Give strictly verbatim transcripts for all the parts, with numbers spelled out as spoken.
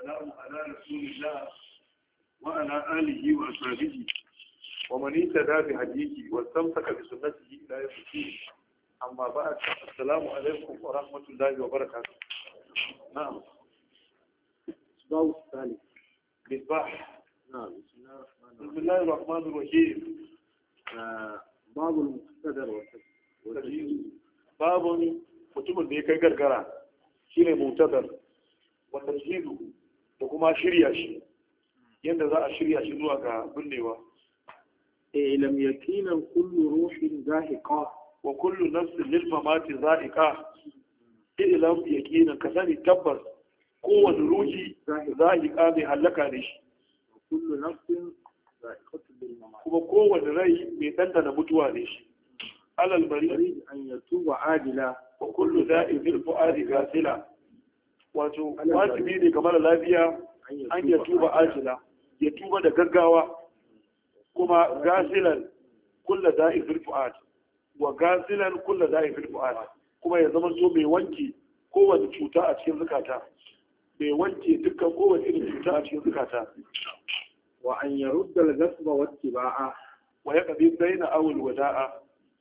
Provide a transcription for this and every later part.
والسلام على رسول الله وعلى آله وأصحابه ومن اهتدى بهديه واستمسك بسنته إلى يوم الدين. أما بعد، السلام عليكم ورحمة الله وبركاته. نعم. الباب الثالث. مصباح. نعم. بسم الله الرحمن الرحيم. باب المقتدر والتجهيز. باب mutumin da ya kai gargara shine mutadar wa tajhidu da kuma shirya shi yadda za a shirya shi zuwa ga binnewa. eh lam yakina kullu ruhin zahiqa wa kullu nafsin lil mamati za'iqa. eh lam yakina ka sani tabbas kowane ruhi za'iqa mai halaka ne shi, kullu nafsin za'iqatu lil mamati kuma kowane rai mai dandana mutuwa ne shi. alal bari an yatuba adila wa kullu da'in fil fu'adi gasila. wato wajibi ne kamar lafiya an ya tuba ajila, ya tuba da gaggawa, kuma gasilan kullu da'in fil fu'ad wa gasilan kullu da'in fil fu'ad, kuma ya zama so mai wanke kowace cuta a cikin zakata, mai wanke dukkan kowace irin cuta a cikin zakata. wa an yarudda al-ghasba wa ittiba'a wa yaqdi bayna awil wada'a,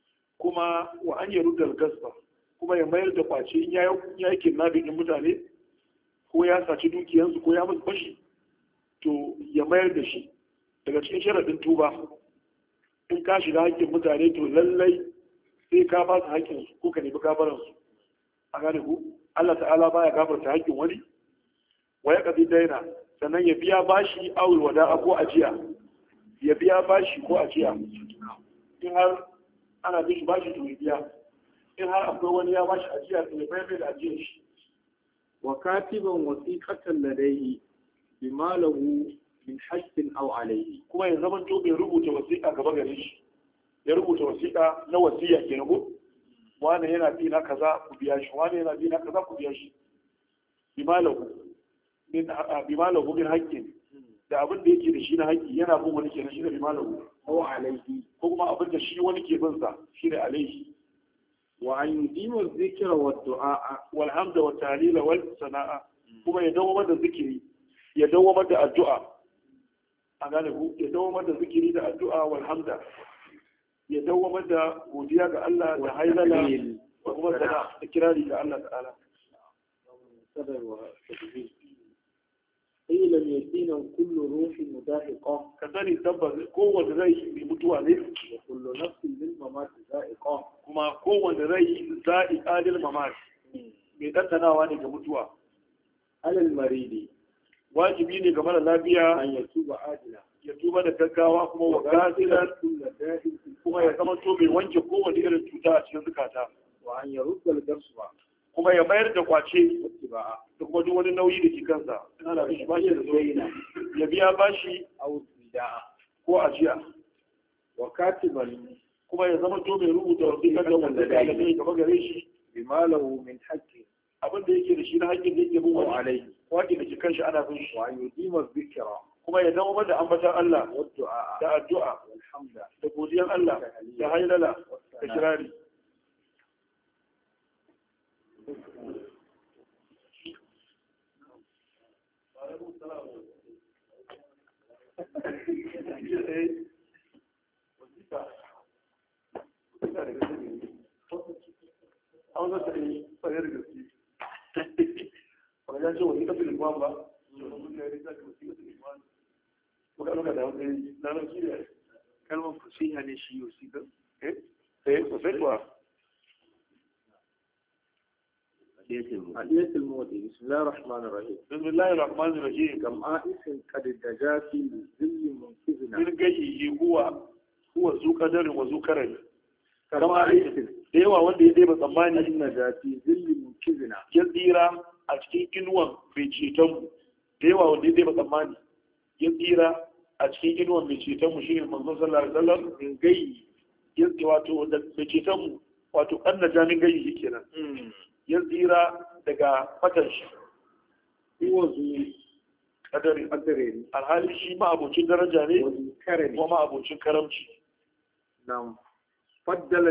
kuma wa an yarudda al-ghasba, kuma ya mayar da kwace in ya yi kidnapping din mutane ko ya saci dukiyansu ko ya musu fashi, to ya mayar da shi. Daga cikin sharaɗin tuba, in ka shiga haƙƙin mutane to lallai sai ka ba su haƙƙinsu ko ka nemi gafaransu. A gane ku, Allah ta'ala baya gafarta haƙƙin wani. Wa ya ƙabi daina, sannan ya biya bashi awul wada'a ko ajiya, ya biya bashi ko ajiya. In har ana bin shi bashi to ya biya. In har akwai wani ya bashi ajiya to ya bayar da ajiyar shi. wa katiban wasiqatan ladayhi bima lahu min haqqin aw alayhi, kuma ya zama to bai rubuta wasiƙa gaba gare shi, ya rubuta wasiƙa na wasiya kenan ko wani yana bi na kaza ku biya shi, wani yana bi na kaza ku biya shi. bima lahu min bima lahu min haqqin, da abin da yake da shi na haƙƙi yana bin wani kenan shi da bima lahu aw alayhi, ko kuma abin da shi wani ke bin sa shi da alaihi. wa an yudima dhikra wa du'a wal hamda wa tahlila wal sana'a, kuma ya dawo da zikiri, ya dawo da addu'a. a gane ku, ya dawo da zikiri da addu'a wal hamda, ya dawo da godiya ga Allah da hailala da kuma sana'a da kirari ga Allah ta'ala. ai lam yakina kullu ruhin mudahiqa, ka sani tabbas kowanne rai mai mutuwa ne, wa kullu nafsin lil mamati za'iqa, kuma kowanne rai za'iqa lil mamat, mai dandanawa ne ga mutuwa. alal maridi wajibi ne ga mara lafiya an yatuba adila, ya tuba da gaggawa, kuma wa gasilan, kuma ya zama to mai wanke kowane irin cuta a cikin zukata. wa an yarudda al-ghasba kuma ya mayar da kwace ittiba'a, da kuma duk wani nauyi da ke kansa. ina da shi bashi da zoyina, ya biya bashi aw bida'a, ko ajiya. wa katiban kuma ya zama to mai rubuta wasiƙar da wanda da kai gaba gare shi bima lahu min haqqin abin da yake da shi na haƙƙin da yake bin aw wani alayhi, waƙi da ke kanshi ana bin shi. wa an yudima dhikra kuma ya zama da ambatan Allah wa du'a da addu'a wal hamda da godiyar Allah da hailala da kirari. an zata yi tsayar da gaske wani ya ce wani kafin liman ba muka da wani nanar kiriya kalmar fasiha ne shi yau sigar eh eh sosai kuwa. hadiyatul mawdi. bismillahir rahmanir rahim. bismillahir rahmanir rahim. kam a'isin qad dajafi zilli munkizna, min gayyi huwa huwa zu qadarin wa zu karami. kam a'isin da yawa wanda ya dai ba tsammani inna dafi zilli munkizna, ya tsira a cikin inuwan mai ceton mu. da yawa wanda ya dai ba tsammani ya tsira a cikin inuwan mai ceton mu shine manzon sallallahu alaihi wasallam. min gayyi ya wato da mai ceton mu wato anna jamin gayyi kenan. ya tsira daga fatan shi. huwa zu kadari qadarin alhali shi ma abocin daraja ne wa zu karami, kuma ma abocin karamci. nam faddala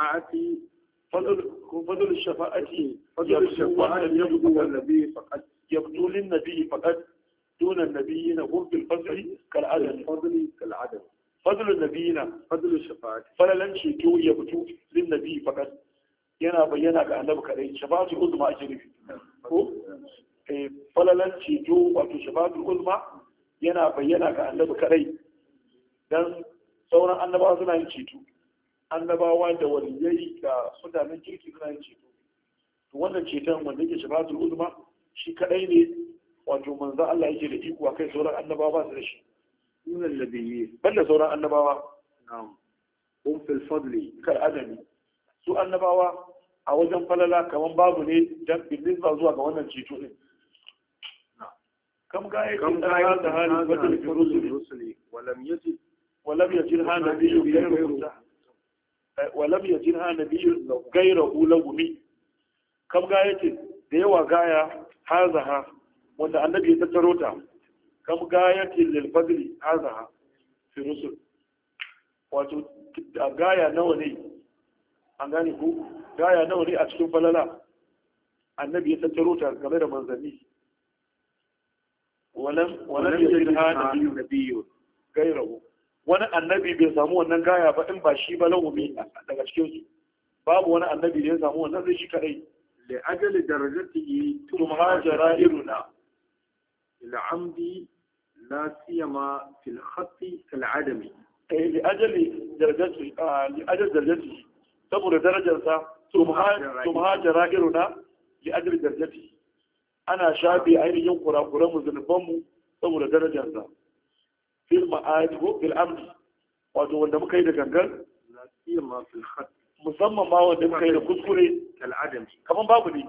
ash-shafa'ati fadl ko fadl shafa'ati fadl ash-shafa'ati yabdu wal nabi faqad yabdu lin nabi faqad duna nabiyina hum fil fadli kal adam fadli kal adam fadlun nabiyina fadlu shafa'ati falalan ceto yabdu lin nabi faqad yana bayyana ga annabi kadai shafa'atu uzma ake nufi ko eh falalan ceto wato shafa'atu uzma yana bayyana ga annabi kadai dan sauran annabawa suna yin ceto annabawa da waliyai da mutanen kirki suna yin ceto to wannan ceton wanda yake shafa'atul uzma shi kadai ne wato manzo Allah yake da iko akai sauran annabawa ba su da shi sunan nabiyyi banda sauran annabawa na'am um fil fadli kal adami su annabawa a wajen falala kaman babu ne dan bilisba zuwa ga wannan ceto din kam ga كم yake غاية da hali هذا badal fi rusuli الرسل ولم يجد ولم يجدها نبي غيره ولم يجدها نبي غيره لغمي kam ga yake da yawa gaya hazaha wanda annabi ya tattaro ta kam ga yake lil fadli hazaha fi rusul wato gaya nawa ne an gane ku gaya nawa ne a cikin falala annabi ya tattaro ta game da manzanni walam walam yajidha nabiyyu gairahu wani annabi bai samu wannan gaya ba in ba shi ba lahumi daga cikin su babu wani annabi da ya samu wannan zai shi kadai li ajali darajatihi tumhajara iruna ila amdi la siyama fil khatti kal adami eh li ajali darajati li ajali darajati saboda darajarsa tumhajara iruna li ajali darajati ana shafe ainihin kurakuran mu zunuban mu saboda darajarsa fil ma'ad ko fil amdi wato wanda muka yi da gangan la siyama fil khatti musamman ma wanda muka yi da kuskure kal adami kaman babu ne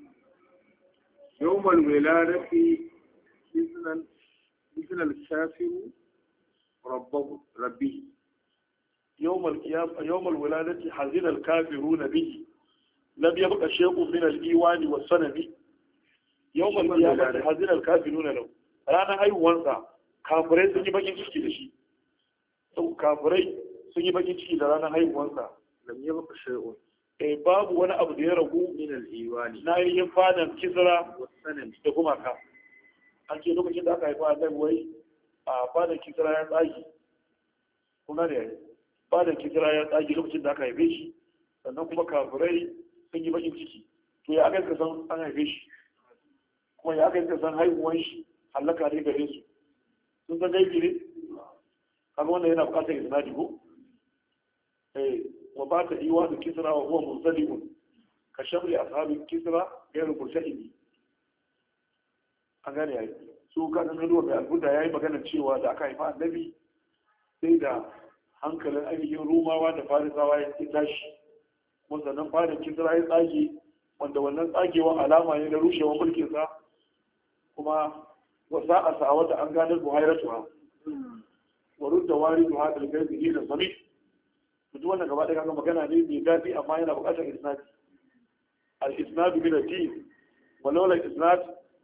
يوم الولادة مثل مثل الكافر ربه ربه يوم القيامة يوم الولادة حزن الكافرون به لم يبقى شيء من الإيوان والسنم يوم القيامة حزن الكافرون له رانا haihuwansa kafirai sun yi bakin ciki da shi sau kafirai sun yi bakin ciki da ranar haihuwansa lam yabqa shay'un eh babu wani abu da ya ragu min al-iwani na yin fadan kisra was-sanam da gumaka an ce lokacin da aka haifa annabi wai a fadan kisra ya tsagi kuma da yayi fadan kisra ya tsagi lokacin da aka haife shi sannan kuma kafirai sun yi bakin ciki to ya aka san an haife shi kuma ya aka san haihuwan shi halaka ne gare su sun san gaibi ne kaga wannan yana bukatar isnadi ko eh wa ba ta iwa da kisra wa huwa mursalimun ka shamli ashabin kisra gairu mursalimi an gane yayi su ka san ruwa mai albuda yayi magana cewa da aka haifa annabi sai da hankalin ainihin rumawa da farisawa ya tashi kuma sannan fadin kisra ya tsage wanda wannan tsagewa alama ne na rushewar mulkinsa kuma wasa a sa'awata an ganar buhairatuwa wa rudda wari duha da gaibi da sami duk wannan gaba ɗaya kaga magana ne mai daɗi amma yana buƙatar isnadi al-isnadu min ad-din wa lawla al-isnad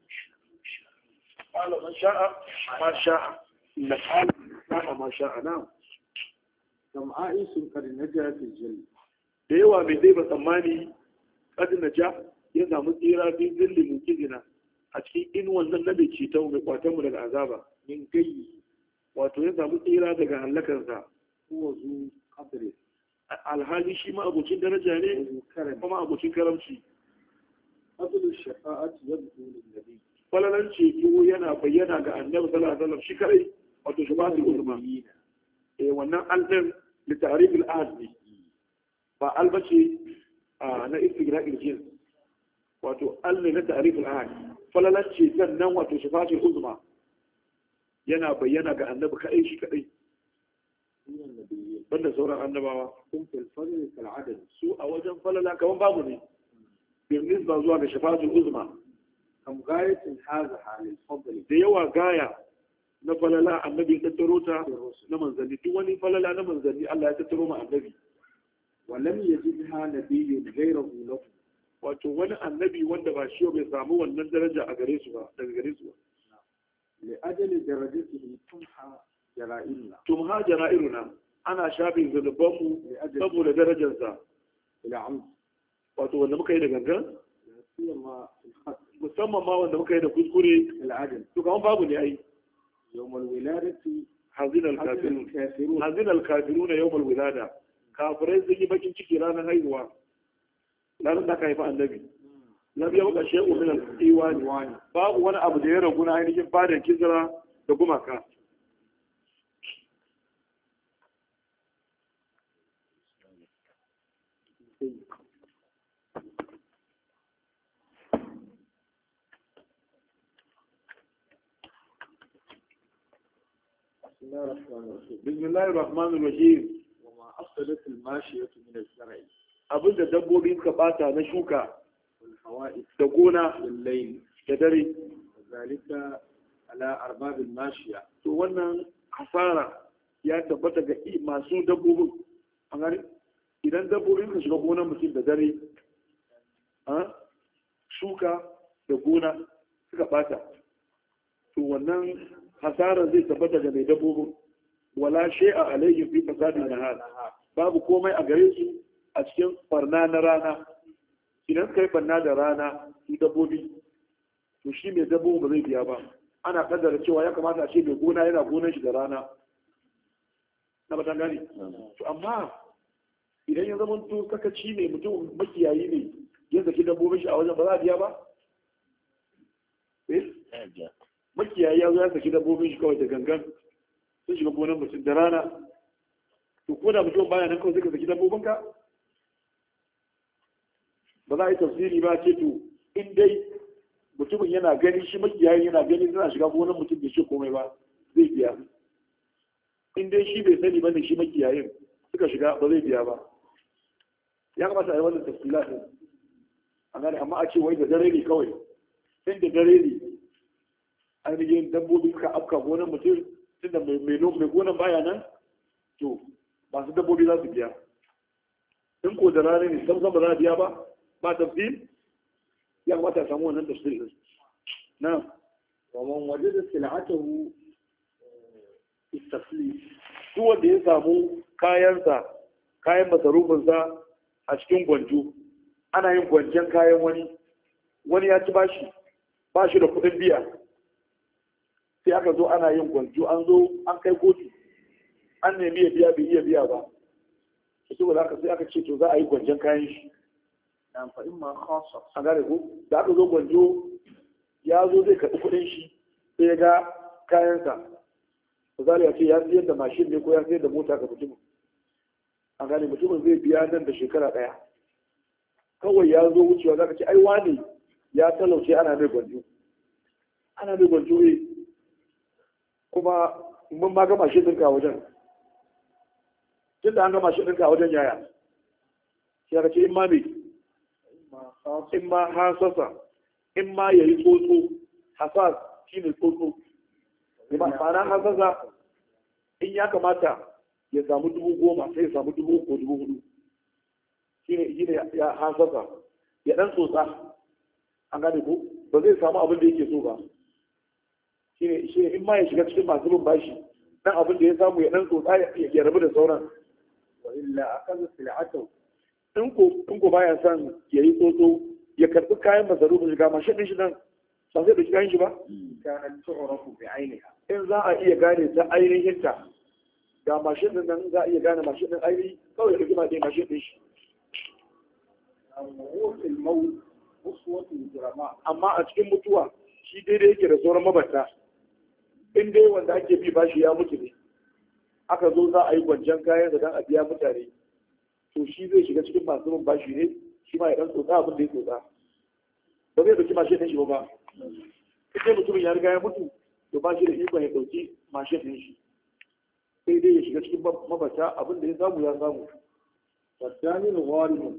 qala man sha'a ma sha'a la qala sha'a ma sha'a na kam a'isun kad najat al-jinn da yawa mai dai ba tsammani kad naja ya samu tsira bi zilli mukizina a cikin inuwan nan na mai ceton mai kwatan mu daga azaba min gayyi wato ya samu tsira daga hallakarsa huwa zu qadri alhali shi ma abocin daraja ne kuma abocin karamci fadlu shafa'ati yabdu lin nabi falalan ceto yana bayyana ga annabi sallallahu alaihi wasallam shi kai wato shafa'atul uzma eh wannan aldan li ta'rif al-ahd ba albace na istigra'il jins wato alle na ta'rif al-ahd falalan ceton nan wato shafa'atul uzma yana bayyana ga annabi kai shi kadai banda sauran annabawa kun fil fadl kal adad su a wajen falala kaman babu ne bin nisba zuwa ga shafa'atul uzma kam gayatin hadha halil fadl da yawa gaya na falala annabi ya tattaro ta na manzanni duk wani falala na manzanni Allah ya tattaro ma annabi wa lam yajidha nabiyyun ghayruhu lahu wato wani annabi wanda ba shi bai samu wannan daraja a gare su ba daga gare su ba li ajali darajatihi tumha jara'ilna tumha jara'iluna ana shafin zunubanmu saboda darajarsa ila am wato wanda muka yi da gangan musamman ma wanda muka yi da kuskure al'adil to kamar babu ne ai yawmal wiladati hazin al-kafirun hazin al-kafirun yawmal wilada kafirai sun yi bakin ciki ranar haihuwa ranar da aka haifa annabi lam yabqa shay'un min al-iwani babu wani abu da ya ragu na ainihin fadan kizra da gumaka بسم الله الرحمن الرحيم وما أفسدت الماشية من الزرع abinda dabbobi suka bata na shuka والحوائط da gona والليل da dare وذلك على أرباب الماشية to wannan hasara ya tabbata ga i- masu dabbobin an gani idan dabbobin ka shiga gonar mutum da dare a shuka da gona suka bata to wannan hasarar zai tabbata ga mai dabbobin wala shay'a alayhi fi fasadin nahar babu komai a gare su a cikin barna na rana idan kai barna da rana su dabbobi to shi mai dabbobin ba zai biya ba ana kaddara cewa ya kamata a ce mai gona yana gonar shi da rana na batan gani to amma idan ya zama to sakaci ne mutum makiyayi ne ya saki dabbobin shi a wajen ba za a biya ba eh makiyayi ya zo ya saki dabbobin shi kawai da gangan sun shiga gonar mutum da rana to ko da mutum baya nan kawai suka saki dabbobinka ba za a yi tafsiri ba ce to in dai mutumin yana gani shi makiyayi yana gani suna shiga gonar mutum bai ce komai ba zai biya in dai shi bai sani bane shi makiyayin suka shiga ba zai biya ba ya kamata a yi wannan tafsila din a gane amma a ce wai da dare ne kawai in da dare ne ainihin dabbobi suka afka gonar mutum tunda mai mai gonar baya nan to masu dabbobi za su biya in ko da rana ne sam sam ba za a biya ba ba tafsir ya kamata a samu wannan tafsir din na ومن وجد سلعته التفليس duk wanda ya samu kayansa kayan masarufinsa a cikin gwanjo ana yin gwanjen kayan wani wani ya ci bashi bashi da kuɗin biya sai aka zo ana yin gwanjo an zo an kai kotu an nemi ya biya bai iya biya ba su saboda haka sai aka ce to za a yi gwanjen kayan shi نعم فإما خاصة a gane ko da aka zo gwanjo ya zo zai karɓi kuɗin shi sai ya ga kayansa misali ya ce ya siyar da mashin ne ko ya siyar da mota ga mutumin a gane mutumin zai biya nan da shekara ɗaya kawai ya zo wucewa za ka ce ai wane ya talauce ana mai gwanjo ana mai gwanjo ne kuma mun ma gama shi ɗinka wajen tun da an gama shi ɗinka wajen yaya sai ka ce in ma me in ma hasasa in ma ya yi tsotso hasas shi ne tsotso ma'ana hasasa in ya kamata ya samu dubu goma sai ya samu dubu ko dubu hudu shi ne ya hasasa ya dan tsotsa an gane ko ba zai samu abin da yake so ba shi ne in ma ya shiga cikin masu bin bashi dan abin da ya samu ya dan tsotsa ya rabu da sauran wa illa akaza sil'atu in ko in ko baya son ya yi tsotso ya karɓi kayan masarufin shiga mashin ɗin shi nan ba zai ɗauki kayan shi ba kanat tu'rafu bi 'ainiha in za a iya gane ta ainihin ta ga mashin ɗin nan za a iya gane mashin ɗin ainihi kawai ya ɗauki ma mashin ɗin shi amma huwa fil maut uswatu drama amma a cikin mutuwa shi daidai yake da sauran mabata in dai wanda ake bi bashi ya mutu ne aka zo za a yi gwanjan kayan da dan a biya mutane to shi zai shiga cikin masu bin bashi ne shi ma ya dan tsotsa abin da ya tsotsa ba zai dauki mashin ɗin shi ba sai mutumin ya riga ya mutu to ba shi da ikon ya dauki mashin ɗin shi sai dai ya shiga cikin mabata abin da ya samu ya samu wadanil gharim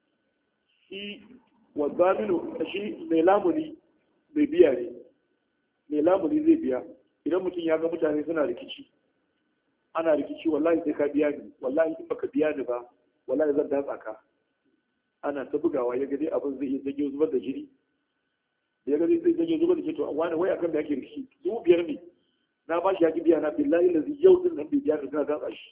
shi wadaminu shi mai lamuni mai biya ne mai lamuni zai biya idan mutum ya ga mutane suna rikici ana rikici wallahi sai ka biya ni wallahi in baka biya ni ba wallahi zan datsa ka ana ta bugawa ya gani abin zai iya zage zubar da jini da ya gani zai zage zubar da jini to wani wai akan da yake rikici dubu biyar ne na ba shi ya ki biya na billahi lazi yau din nan bai biya ka kana datsa shi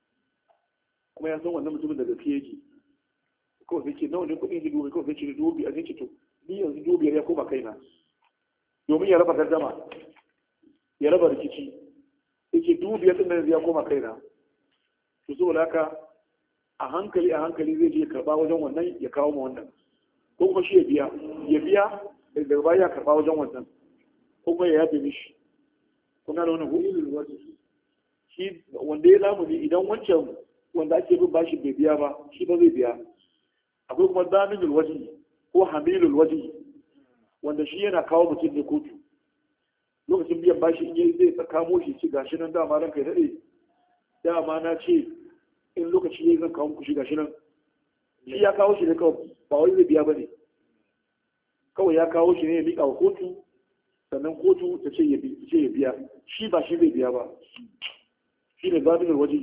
kuma ya san wannan mutumin da gaske yake kawai sai ce nawa ne kuɗin ji dubu kawai sai ce dubu biyar sai ce to ni yanzu dubu biyar ya koma kaina domin ya raba gardama ya raba rikici yake dubu biyar din nan ya koma kaina to saboda haka a hankali a hankali zai je karba wajen wannan ya kawo ma wannan ko kuma shi ya biya ya biya daga baya ya karba wajen wannan ko kuma ya yafe mishi kuna da wani hulun wajen shi wanda ya lamuni idan wancan wanda ake bin bashi bai biya ba shi ba zai biya akwai kuma zaminul waje ko hamilul waje wanda shi yana kawo mutum ne kotu lokacin biyan bashi in yi zai kamo shi ci gashi nan dama ranka ya daɗe dama na ce in lokaci ya zan kawo muku shi gashi nan shi ya kawo shi ne kawai ba wai zai biya ba ne kawai ya kawo shi ne ya miƙa wa kotu sannan kotu ta ce ya biya shi ba shi zai biya ba shi ne zaɓin waje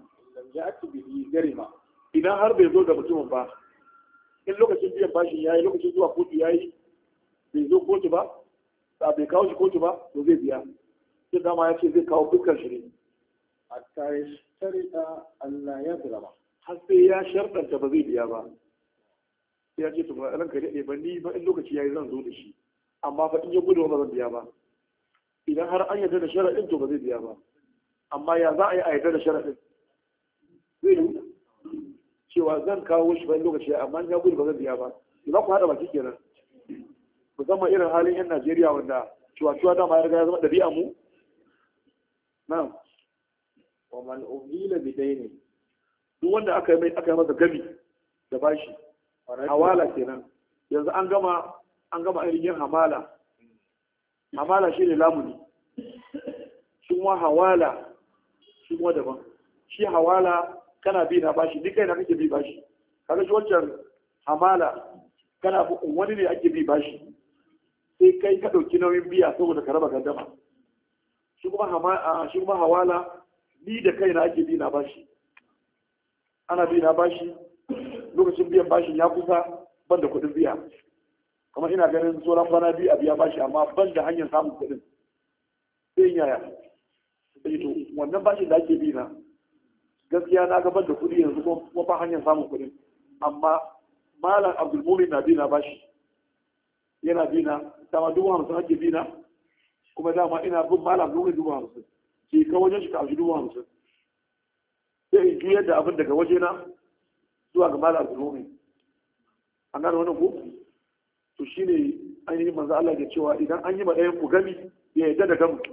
idan har bai zo da mutumin ba in lokacin biyan bashin ya yi lokacin zuwa kotu ya yi bai zo kotu ba ba bai kawo shi kotu ba to zai biya sai dama ya ce zai kawo dukkan shi ne a tare sharita Allah ya zama har sai ya sharɗanta ba zai biya ba sai ya ce to ba ranka daɗe ba ni ba in lokaci ya yi zan zo da shi amma fa in ya gudu ba zan biya ba idan har an yarda da sharaɗin to ba zai biya ba amma ya za a yi a yarda da sharaɗin zai yi cewa zan kawo shi bayan lokaci ya amma ya gudu ba zan biya ba za ku haɗa baki kenan musamman irin halin yan Najeriya wanda cewa-cewa dama ya riga ya zama ɗabi'a mu na'am wa man ubila bidaini duk wanda aka yi mai aka yi masa gami da bashi hawala kenan yanzu an gama an gama ainihin hamala hamala shi ne lamuni shi kuma hawala shi kuma daban shi hawala kana bi na bashi duk kai na kake bi bashi kaga shi wancan hamala kana wani ne ake bi bashi sai kai ka dauki nauyin biya saboda ka raba gandama shi kuma hamala shi kuma hawala ni da kai na ake bi na bashi ana bi na bashi lokacin biyan bashin ya kusa ban da kuɗin biya kamar ina ganin sauran bana biyu a biya bashi amma ban da hanyar samun kuɗin sai yaya sai to wannan bashin da ake bi na gaskiya na ga ban da kuɗi yanzu kuma ba hanyar samun kuɗin amma malam abdulmumin na bi na bashi yana bi na dama dubu hamsin ake bi na kuma dama ina bin malam abdulmumin dubu hamsin ke ka wajen shi ka amshi dubu hamsin sai in juyar da abin daga waje na zuwa ga malam abdulmumin an gane wannan ko to shi ne ainihin manzo Allah ke cewa idan an yi ma ɗayan ku gami ya yadda da gamu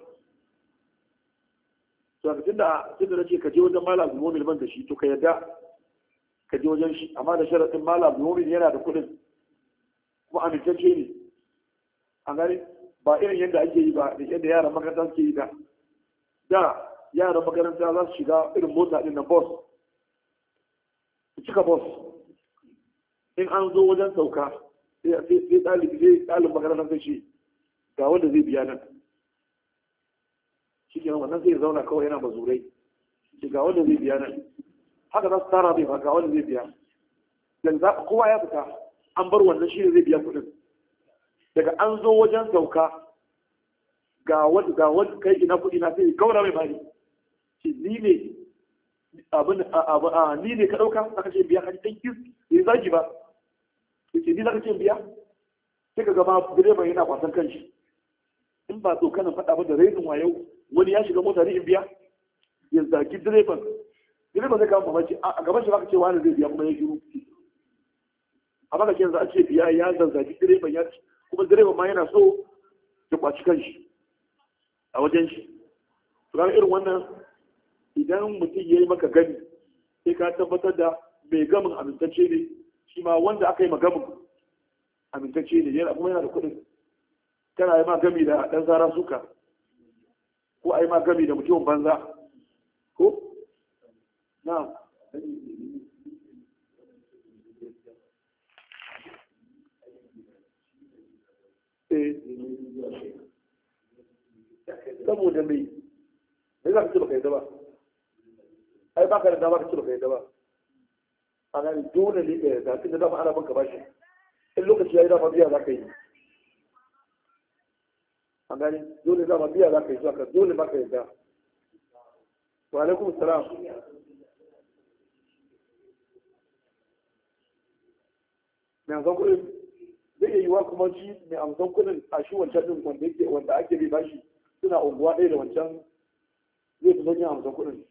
to a cikin da tunda nace ka je wajen malam Abdul ban da shi to ka yadda ka je wajen shi amma da sharadin malam Abdul yana da kuɗin kuma amintacce ne an gane ba irin yadda ake yi ba da yadda yaran makaranta suke yi da da yaran makaranta za su shiga irin mota din na bus su cika bus in an zo wajen sauka sai ɗalibi zai ɗalin makarantar sai ce ga wanda zai biya nan shi kenan wannan zai zauna kawai yana bazurai ce ga wanda zai biya nan haka za su tara zai ba ga wanda zai biya yanzu kowa ya fita an bar wannan shi ne zai biya kuɗin daga an zo wajen sauka ga wanda ga wanda kai ina kuɗi na sai gaura mai bani ce ni ne abin a ni ne ka ɗauka aka ce biya kan thank you bai zagi ba yake ni za ka ce biya sai ka gama direban yana kwasan kanshi in ba tsokanin faɗa ba da rainin wayo wani ya shiga mota ne in biya ya zagi direban direban zai kama mamaci a gaban shi ba ka ce wani zai biya kuma ya shiru amma ka ce yanzu a ce biya ya zazzagi direban ya kuma direban ma yana so ya kwaci kanshi a wajen shi to ga irin wannan idan mutum ya yi maka gani sai ka tabbatar da mai gamin amintacce ne shi ma wanda aka yi magamin amintacce ne yana kuma yana da kuɗin kana yi ma gami da ɗan zara suka ko a yi ma gami da mutumin banza ko na saboda mai mai za ka ce baka yi ba ai baka da dama ka ce baka yi ba a gani dole ne ɗaya ga tun da dama ana banka bashi in lokaci ya yi dama biya za ka yi a gani dole dama biya za ka yi zuwa ka dole maka yadda wa alaikum salam mai zan kuɗi zai iya yiwa kuma shi mai amsan kuɗin a shi wancan din wanda yake wanda ake bi bashi suna unguwa ɗaya da wancan zai fi sauƙin amsan kuɗin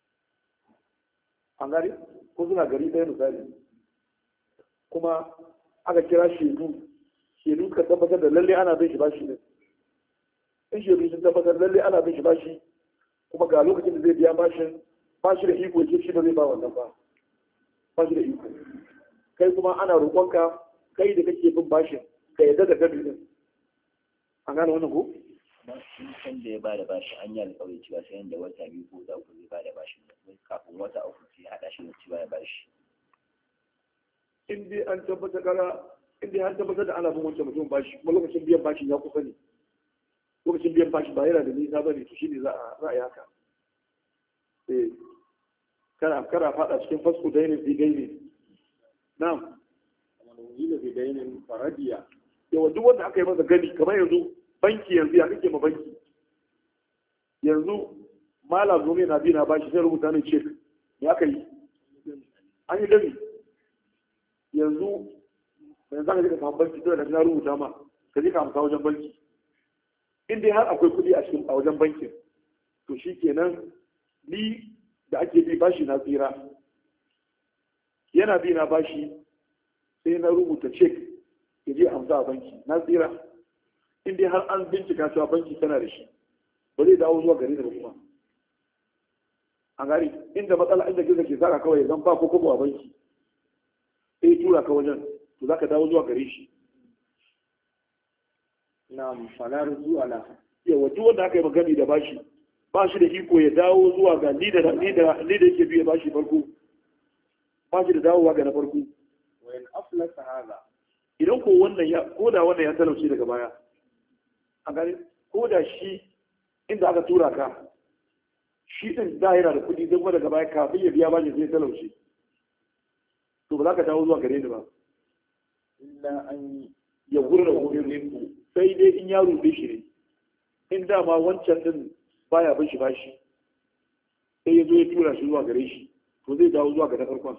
an gari ko suna gari ɗaya misali kuma aka kira shaidu shaidu suka tabbatar da lalle ana bin shi bashi ne in shaidu sun tabbatar lalle ana bin shi bashi kuma ga lokacin da zai biya bashin bashi da iko ce shi ba zai ba wannan ba bashi da iko kai kuma ana roƙonka kai da kake bin bashin ka yadda da gabi din an gane wannan ko amma sun san da ya ba da bashi an yi alƙawari cewa sai yanda wata biyu ko wata uku zai ba da bashi kafin wata uku sai haɗa shi da cewa ya bashi in dai an tabbatar kara in dai an tabbatar da ana bin wancan mutum bashi kuma lokacin biyan bashi ya kusa ne lokacin biyan bashi ba yana da nisa ba ne to shine za a za a yi haka eh kana kana fada cikin fasku dainin fi gaini na'am wani fi dainin faradiya yawa duk wanda aka yi masa gani kamar yanzu banki yanzu ya kake ma banki yanzu malam zomi na bi na bashi sai rubuta ne cek me aka yi an yi gani yanzu yanzu aka je ka samu banki dole da na rubuta ma ka je ka amsa wajen banki in dai har akwai kuɗi a cikin a wajen bankin to shi kenan ni da ake bi bashi na tsira yana bi na bashi sai na rubuta cek ya je amsa a banki na tsira in dai har an bincika cewa banki tana da shi ba zai dawo zuwa gari da kuma a gari inda matsala inda gizo ke zaka kawai zan ba ko kobo a banki sai tura ka wajen to zaka dawo zuwa gare shi na falar zuwa la yawa duk wanda aka yi magani da bashi ba shi da iko ya dawo zuwa ga ni da ni da ni da yake biya bashi farko ba shi da dawowa ga na farko wa in aflasa hada idan ko wannan ya ko da wannan ya talauce daga baya a gani ko da shi inda aka tura ka shi din da yana da kuɗi zai kuma daga baya kafin ya biya bashi zai talauce to ba za ka dawo zuwa gare ni ba illa an ya gurra wurin sai dai in ya rube shi ne in dama wancan din baya bin shi bashi sai ya zo ya tura shi zuwa gare shi to zai dawo zuwa ga na farkon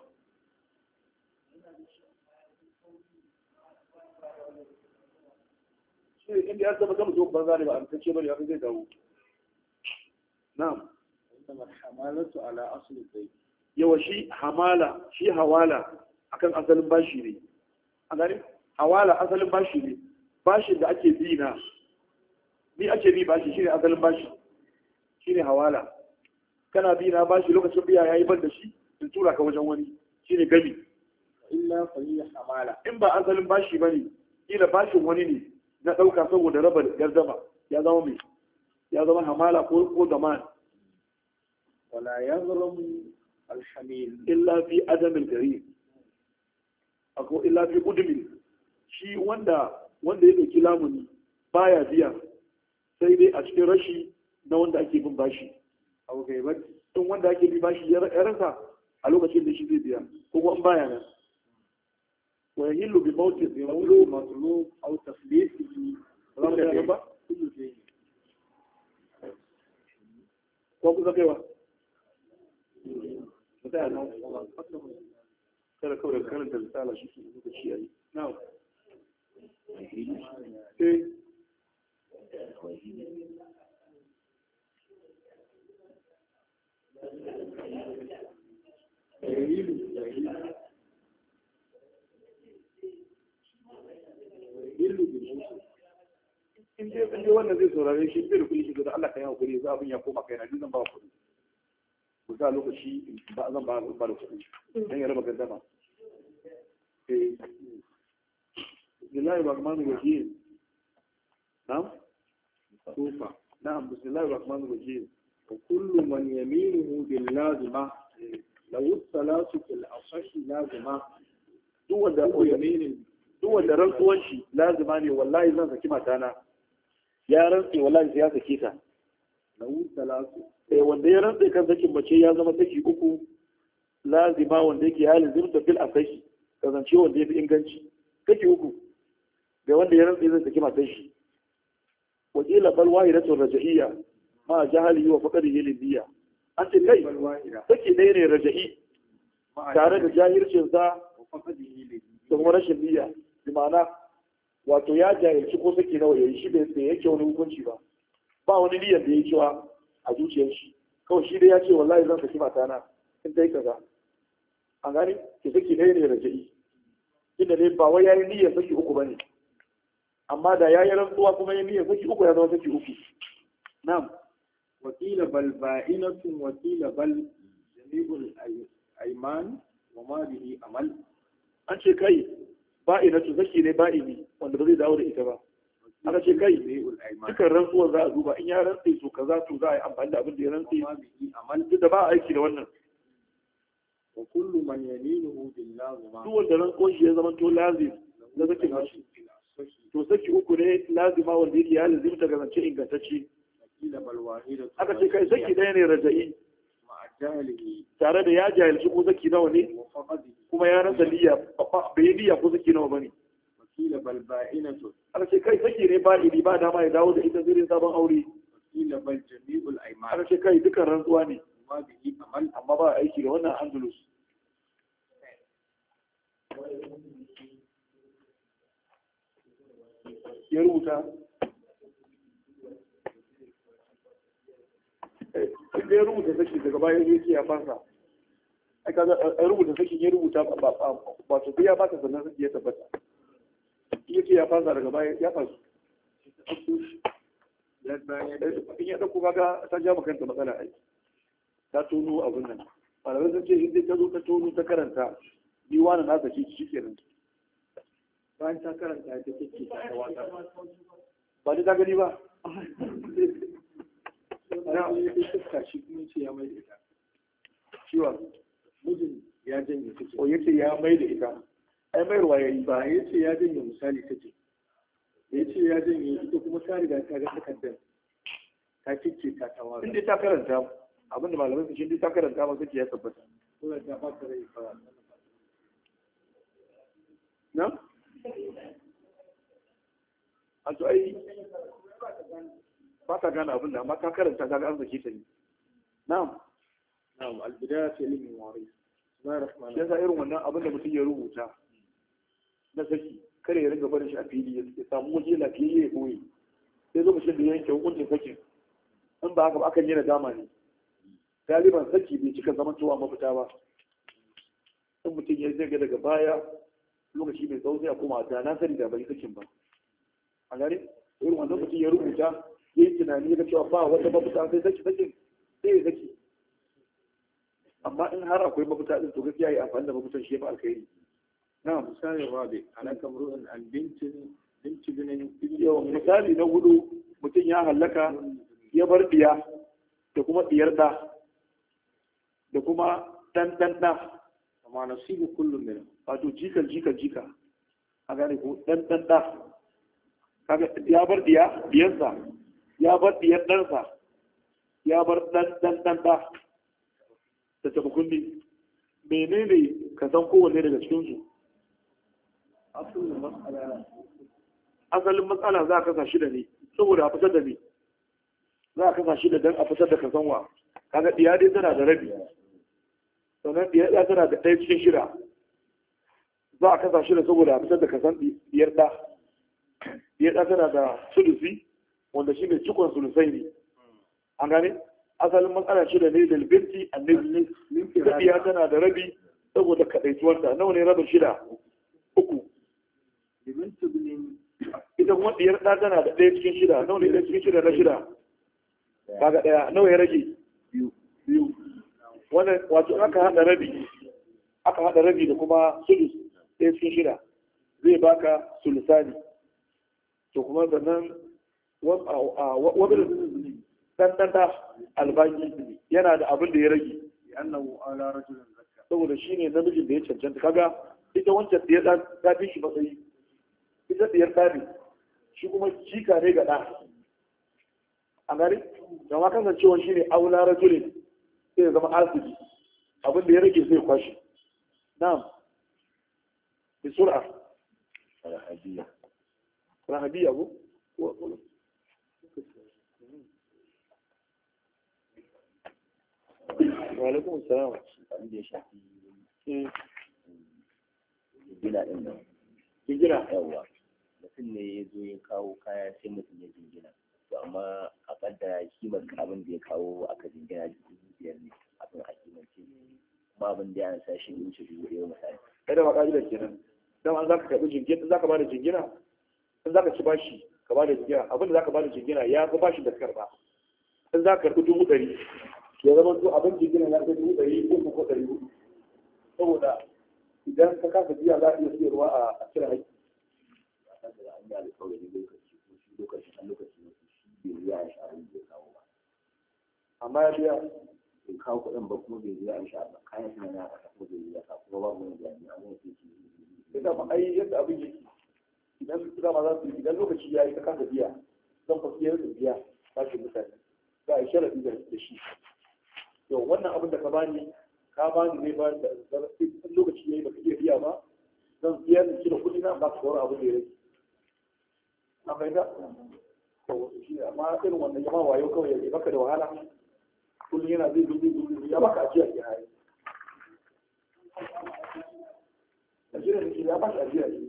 shi inda ya zama gama zuwa banza ne ba a kace bane haka zai dawo na'am inna hamalatu ala asli zai yawa shi hamala shi hawala akan asalin bashi ne a gani hawala asalin bashi ne bashin da ake bi na ni ake bi bashi shine asalin bashi shine hawala kana bi na bashi lokacin biya yayi ban da shi in tura ka wajen wani shine gami illa fa hiya hamala in ba asalin bashi bane kila bashin wani ne na dauka saboda raba gardama ya zama mai ya zama hamala ko ko zaman wala yazlamu alhamil illa fi adam al-gharib ako illa fi udmi shi wanda wanda ya dauki lamuni baya biya sai dai a cikin rashi na wanda ake bin bashi abu kai ba tun wanda ake bi bashi ya rasa a lokacin da shi zai biya ko kuma baya nan wa yahillu bi mawti yaqulu matlub aw taflisihi rabbi ba kullu shay ko ku zakewa mutaya nan kada kawai karanta risala shi ke da shi yayi na'am eh in dai wannan zai saurare shi zai rukuni shi da Allah ka yi hakuri za abin ya koma kai na zan ba kuɗi ku sa lokaci ba zan ba ba da kuɗi dan ya raba gaddama eh billahi rahmanir rahim na'am kufa na'am bismillahir rahmanir rahim wa kullu man yaminuhu bil lazima law salasu fil asahi lazima duk wanda yaminin duk wanda rantsuwan shi lazima ne wallahi zan saki matana ya rantse wallahi sai ya sake ta law salasu eh wanda ya rantse kan sakin mace ya zama saki uku lazima wanda yake halin zimta fil asahi kazance wanda yafi inganci saki uku ga wanda ya rantse zai saki matan shi wakila bal wahidatun raja'iyya ma jahali wa faqadihi lidiya an ce kai saki ɗaya ne raja'i tare da jahilcin sa da kuma rashin niyya bi ma'ana wato ya jahilci ko saki nawa yayi shi bai bai yake wani hukunci ba ba wani niyyar da yayi cewa a zuciyar shi kawai shi dai ya ce wallahi zan saki matana in dai kaza an gani ki saki ɗaya ne raja'i inda dai ba wai yayi niyyar saki uku bane amma da yayi rantsuwa kuma yayi niyyar saki uku ya zama saki uku na'am wakila bal ba'inatun wakila bal jami'ul ayman wa ma bihi amal an ce kai ba'inatu saki ne ba'ini wanda ba zai dawo da ita ba aka ce kai dukkan rantsuwar za a duba in ya rantse to kaza to za a yi amfani da abin da ya rantse amma duk da ba a aiki da wannan wa kullu man yaminuhu billahi ma duk wanda rantsuwar shi ya zama to lazim na saki mashi to saki uku ne lazima wanda yake ya lazimta ga zance ingantacce aka ce kai saki ɗaya ne raja'i tare da ya jahilci ko saki nawa ne kuma ya rasa niyya bai yi niyya ko saki nawa bane wakila bal ba'inatu aka ce kai saki ne ba ili ba dama ya dawo da ita zirin sabon aure wakila bal jami'ul ayman aka ce kai dukan rantsuwa ne ma bihi amal amma ba aiki da wannan andalus ya rubuta inda ya rubuta saki daga bayan yake ya fasa ai kaga ya rubuta saki ya rubuta ba to ya baka sannan saki ya tabbata yake ya fasa daga bayan ya fasu in ya dauko kaga ta ja makanta matsala ai ta tono abin nan malamai sun ce inda ta zo ta tono ta karanta ni wani na saki shi kenan bayan ta karanta ta take ta wata ba ta gani ba na fuska shi kuma ce ya mai da ita ciwa mijin ya janye take o yace ya mai da ita ai mai ruwa yayi ba ya ce ya janye misali take ya ce ya janye ita kuma ta riga ta ga takardar ta kike ta tawa inda ta karanta abinda malamai su shi ta karanta ba take ya tabbata ko da ba ta rai fara na a to ai ba ta gane abin da amma ka karanta ka ga an zaki ta ne na'am na'am al-bidaya fi ilmi waris bismillahir yasa irin wannan abin da mutum ya rubuta na saki kare ya ringa barin shi a fili ya samu waje lafiyayye ya koyi sai lokacin da ya yanke hukuncin sakin in ba haka ba akan yi nadama ne galiban saki bai cika zaman tuwa mafita ba in mutum ya zai ga daga baya lokaci mai tsawo sai a koma da na sani da bai sakin ba a gare irin wannan mutum ya rubuta ya yi tunani ya ga cewa ba wata mafita sai saki sakin sai ya saki amma in har akwai mafita din to gaskiya ya amfani da mafitan shi ya fi alkhairi na misali rabi ana kamru'un an bintin binti binin yau misali na hudu mutum ya hallaka ya bar diya da kuma diyar da da kuma dan dan da amma nasibu kullum min wato jikan jikan jika a gane ko dan dan da kaga ya bar diya diyarsa ya bar diyar ɗansa ya bar dan dan dan da da tafi kundi menene ka san kowanne daga cikinsu asalin matsala za a kasa shida ne saboda a fitar da ne za a kasa shida don a fitar da kasanwa kaga diya dai tana da rabi sannan diya ɗaya tana da ɗaya cikin shida za a kasa shida saboda a fitar da kasan diyar ɗa diyar ɗa tana da sulusi wanda shi ne cikon sulusai ne an gane asalin matsala shida ne da binti annabi ita diya tana da rabi saboda kaɗaituwarta nawa ne rabin shida uku ita kuma diyar ɗa tana da ɗaya cikin shida nawa ne ɗaya cikin shida na shida kaga ɗaya nawa ya rage biyu biyu wannan wato aka haɗa rabi aka haɗa rabi da kuma sulus ɗaya cikin shida zai baka sulusani to kuma sannan wabin ɗan ɗan ɗa albaki yana da abin da ya rage saboda shi ne namijin da ya cancanta kaga ita wancan ɗaya ta fi shi matsayi ita ɗiyar ɗa ne shi kuma jika ne ga ɗa a gari da ma kasancewa shi ne aula rajulin sai ya zama asibi abin da ya rage sai kwashi na'am bi sur'a rahabiyya rahabiyya ko wa alaikum assalam abin da ya shafi gina ɗin nan gina yawa mutum ne ya zo ya kawo kaya sai mutum ya jingina to amma a kaddara kimar abin da ya kawo aka jingina dubu biyar ne abin a kimance kuma abin da ya sa shi ne wuce dubu ɗaya misali. Kada ma ƙa'idar kenan dan an zaka karɓi jingina in zaka bada jingina in zaka ci bashi ka bada jingina abin da zaka bada jingina ya ga bashin da ka karɓa in zaka karɓi dubu ɗari ya zama to abin jingina ya kai dubu ɗari ko ko ɗari hudu saboda idan ka kasa biya za a iya siyarwa a cire haƙƙi. An yi alƙawari lokaci ko shi lokaci a lokaci ne shi bai biya shi abin da ya kawo ba. Amma ya biya bai kawo kuɗin ba kuma bai biya shi ba kayan suna na ƙasa ko bai biya ka kuma babu wani jami'a wani ke ci. Ya dama ai yadda abin yake idan dama za su idan lokaci ya yi ka kasa biya zan fa siyar da biya bashin mutane za a yi sharaɗi da shi. Yau wannan abin da ka bani ka bani zai ba da lokaci ya yi baka iya biya ba zan siyar da cire kuɗi na ba ka sauran abin da ya rage. An fahimta? Amma irin wannan jama'a wayo kawai ya baka da wahala kullum yana zai zubi zubi ya baka ajiya ke haye. Ajiya ne ya baka ajiya ne.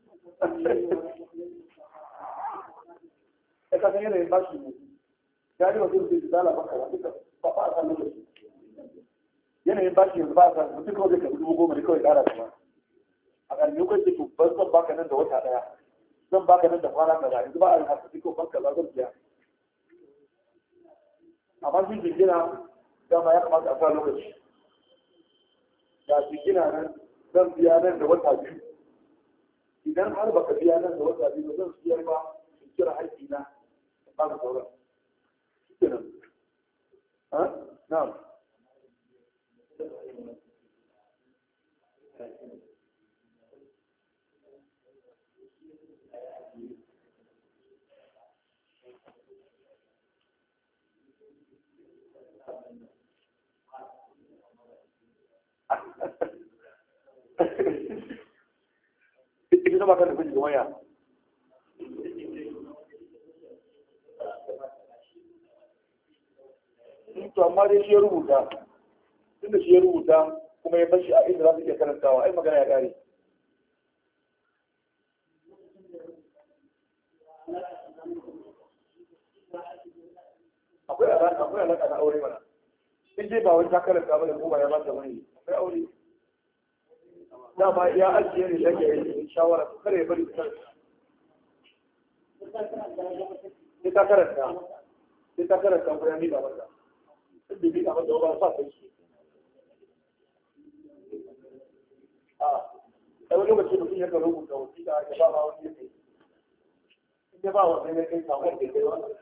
Ya ka san yanayin bashi ne. Ya ne wasu zai zala baka ba duka ba a san lokaci. Yanayin bashi yanzu ba a san mutum kawai zai karɓi dubu goma ne kawai ƙara gaba. A ƙarfi kawai ce to ban zan baka nan da wata ɗaya. Zan baka nan da kwana kaza yanzu ba a yin haka ko ban kaza zan biya. Amma shi jingina dama ya kamata a sa lokaci. Da jingina nan zan biya nan da wata biyu. Idan har baka biya nan da wata biyu zan siyar ba in kira haƙƙi na in ba ka sauran. Shi kenan. Ha? Na'am. Ita zama kan da kuji waya. To amma dai shi ya rubuta, tunda shi ya rubuta kuma ya bashi a inda za su iya karantawa, ai magana ya kare. Akwai alaƙa na aure mana. In dai ba wani ta karanta ba da kuma ya ba ta bane, akwai aure. Dama ya ajiye ne shake yi shawara kare ya bari ta sai ta karanta sai ta karanta ko ya miƙa mata sai bai miƙa mata ba sa sai shi a ɗan lokaci mutum ya rubuta wasiƙa ya ba ma wani ya kai ya ba wani ya kai samun da ya kai wani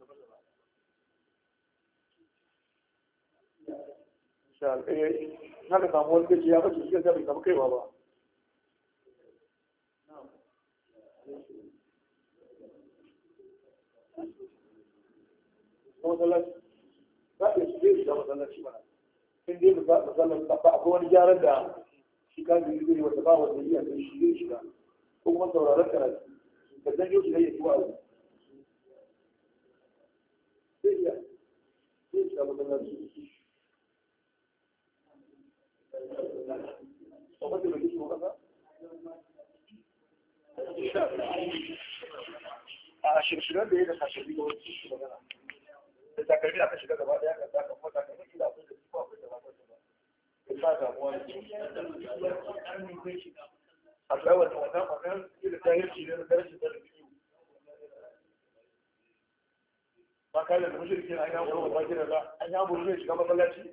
haka samu wani gaji ya bace shi bai samu kaiwa ba. Masallaci za ka shige shi da masallaci mana. In dai masallaci ba akwai wani gyaran da shi kan yi zai wata ba wanda iya sai shi zai shiga ko kuma sauraron karatu da zan yau shi ne ya ci wa'azi. Zai iya zai shiga masallaci. a shirye-shiryen da ya da kashe da wani shi magana da takarbi aka shiga gaba daya kan zaka kuma takarbi shi da abin da su abin da ba ba ba damuwa ne a tsaye wannan wannan wannan da tahirci ne da rashin da biyu ba kai da mushriki an ya wuro ba kira da an ya wuro ne shiga masallaci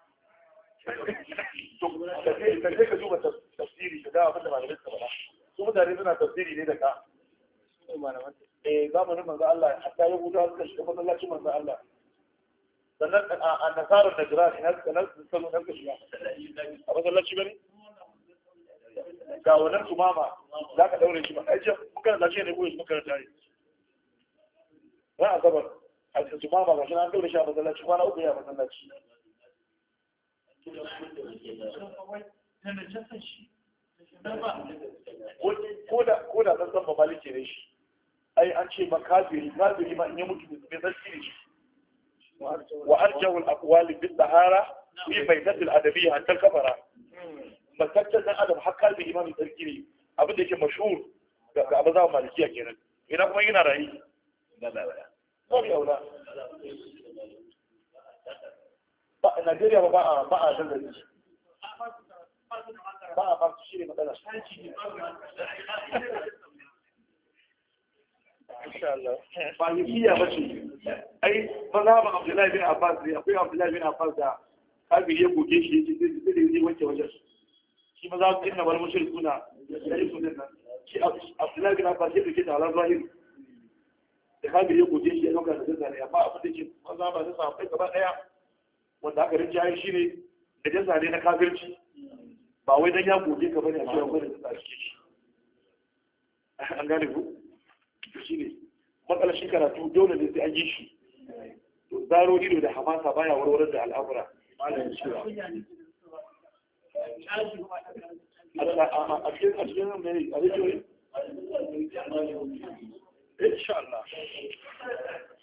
to da kai ka duba tafsiri da abin da malamai suka faɗa su mutane suna tafsiri ne da ka eh zamanin manzo Allah hatta ya huta suka shiga masallacin manzo Allah sannan a nasarar da jira ina suka nan sun nan ka shiga a masallaci bane ga wannan tumama za ka daure shi ba ai ce muka da shi ne ko shi muka tare ba azabar a tumama ga shi an daure shi a masallaci kwana uku ya masallaci ko da ko da san san mamaliki ne shi ai an ce ma kafiri kafiri ma in ya mutu bai zarki ne shi wa arjahu al-aqwali bi tahara fi bainat al-adabiyya hatta kafara mataccen dan adam har kafiri ma mai zarki ne abin da yake mashhur ga abin zama malikiya kenan ina kuma yana rayu ba ba ba ba ya aula ba a Najeriya ba ba a ba a dandali ba a fasu shi ne matsala ba malikiya ba ce ai mazhaban Abdullahi bin Abbas ne akwai Abdullahi bin Abbas da kafiri ya goge shi ya ce zai zai wanke wajen shi maza su inna wal mushrikuna da yi sunan nan shi Abdullahi bin Abbas ya dauke da ala zahiri da kafiri ya goge shi ya dauka da zane amma abin da ke maza ba su samu gaba daya wanda aka rinjaye shi ne da jasa ne na kafirci ba wai dan ya goge ka bane a cikin wani da tsarki shi an gane ku shi ne matsalar shi karatu dole ne sai an yi shi zaro ido da hamasa baya warware da al'amura malam cewa a cikin a cikin mai a cikin insha Allah